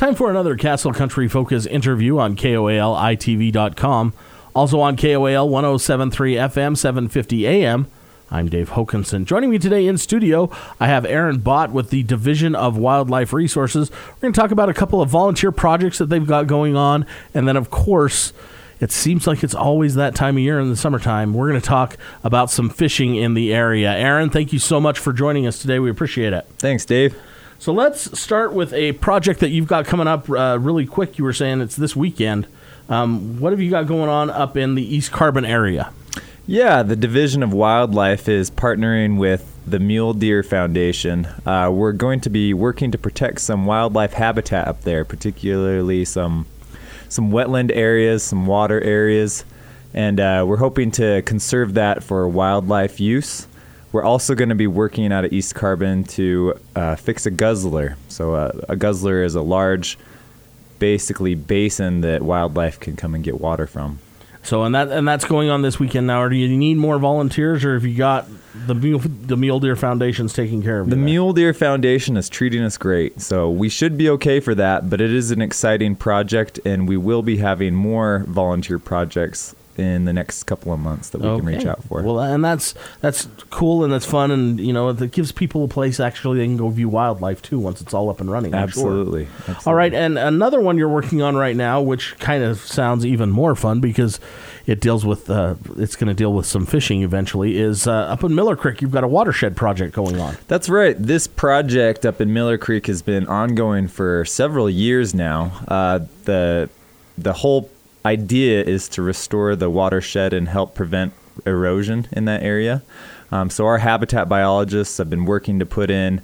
time for another Castle Country Focus interview on KOALITV.com. Also on KOAL 107.3 FM, 750 AM. I'm Dave Hokanson. Joining me today in studio, I have Aaron Bott with the Division of Wildlife Resources. We're going to talk about a couple of volunteer projects that they've got going on. And then, of course, it seems like it's always that time of year in the summertime. We're going to talk about some fishing in the area. Aaron, thank you so much for joining us today. We appreciate it. Thanks, Dave. So let's start with a project that you've got coming up really quick. You were saying it's this weekend. What have you got going on up in the East Carbon area? Yeah, the Division of Wildlife is partnering with the Mule Deer Foundation. We're going to be working to protect some wildlife habitat up there, particularly some wetland areas, some water areas, and we're hoping to conserve that for wildlife use. We're also going to be working out of East Carbon to fix a guzzler. So a guzzler is a large, basically basin that wildlife can come and get water from. So and that's going on this weekend now. Or do you need more volunteers, or have you got the Mule Deer Foundation's taking care of you? The Mule Deer Foundation is treating us great, so we should be okay for that. But it is an exciting project, and we will be having more volunteer projects in the next couple of months that we can reach out for. Well, and that's cool and that's fun, and it gives people a place actually they can go view wildlife too once it's all up and running. Absolutely. Sure. Absolutely. All right, and another one you're working on right now, which kind of sounds even more fun because it deals with it's going to deal with some fishing eventually, is up in Miller Creek. You've got a watershed project going on. That's right. This project up in Miller Creek has been ongoing for several years now. The whole idea is to restore the watershed and help prevent erosion in that area. So our habitat biologists have been working to put in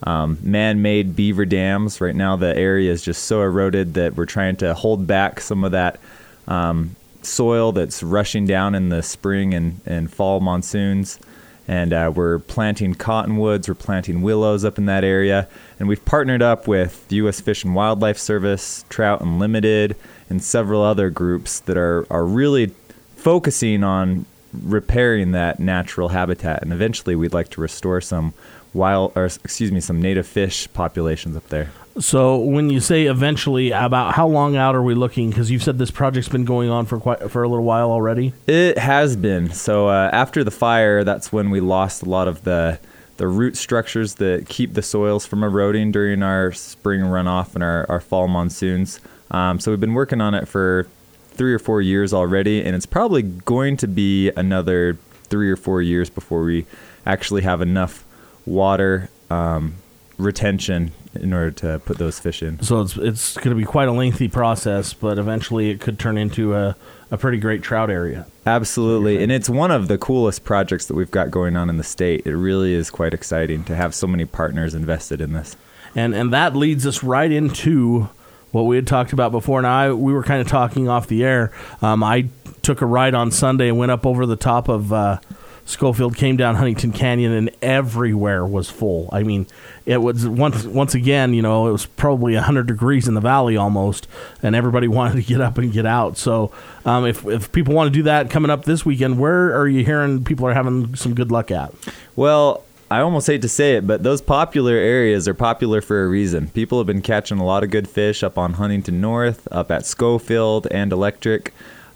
man-made beaver dams. Right now the area is just so eroded that we're trying to hold back some of that soil that's rushing down in the spring and fall monsoons. And we're planting cottonwoods, we're planting willows up in that area. And we've partnered up with the U.S. Fish and Wildlife Service, Trout Unlimited, and several other groups that are really focusing on repairing that natural habitat. And eventually we'd like to restore some some native fish populations up there. So when you say eventually, about how long out are we looking? Because you've said this project's been going on for a little while already. It has been. So after the fire, that's when we lost a lot of the root structures that keep the soils from eroding during our spring runoff and our fall monsoons. So we've been working on it for 3 or 4 years already, and it's probably going to be another 3 or 4 years before we actually have enough water retention in order to put those fish in. So it's going to be quite a lengthy process, but eventually it could turn into a pretty great trout area. Absolutely, and it's one of the coolest projects that we've got going on in the state. It really is quite exciting to have so many partners invested in this. And that leads us right into what we had talked about before. Now, we were kind of talking off the air. I took a ride on Sunday and went up over the top of Schofield, came down Huntington Canyon, and everywhere was full. I mean, it was once again, it was probably 100 degrees in the valley almost, and everybody wanted to get up and get out. So if people want to do that coming up this weekend, where are you hearing people are having some good luck at? Well, I almost hate to say it, but those popular areas are popular for a reason. People have been catching a lot of good fish up on Huntington North, up at Schofield and Electric.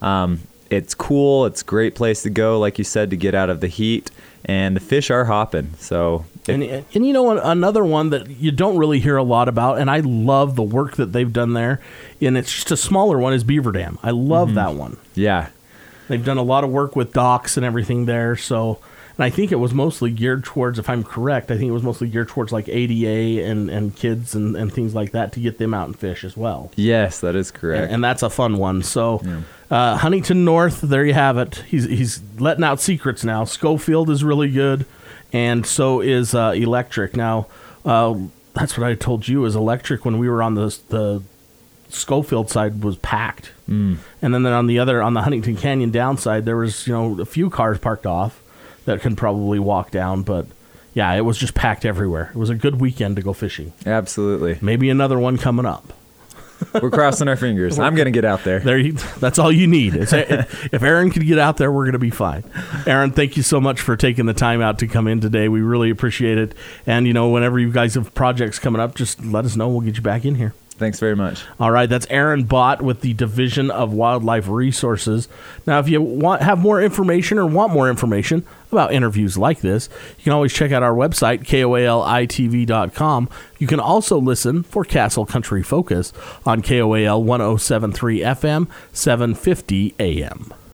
It's cool. It's a great place to go, like you said, to get out of the heat. And the fish are hopping. So, and another one that you don't really hear a lot about, and I love the work that they've done there, and it's just a smaller one, is Beaver Dam. I love that one. Yeah. They've done a lot of work with docks and everything there, so... And I think it was mostly geared towards, if I'm correct, like ADA and kids and things like that to get them out and fish as well. Yes, that is correct. And that's a fun one. So Huntington North, there you have it. He's letting out secrets now. Schofield is really good, and so is Electric. Now, that's what I told you is Electric when we were on the Schofield side was packed. And then on the Huntington Canyon downside, there was a few cars parked off that can probably walk down, but yeah, it was just packed everywhere. It was a good weekend to go fishing. Absolutely. Maybe another one coming up. We're crossing our fingers. I'm going to get out there. That's all you need. If Aaron can get out there, we're going to be fine. Aaron, thank you so much for taking the time out to come in today. We really appreciate it. And, whenever you guys have projects coming up, just let us know. We'll get you back in here. Thanks very much. All right, that's Aaron Bott with the Division of Wildlife Resources. Now, if you have more information or want more information about interviews like this, you can always check out our website, KOALITV.com. You can also listen for Castle Country Focus on KOAL 107.3 FM, 750 AM.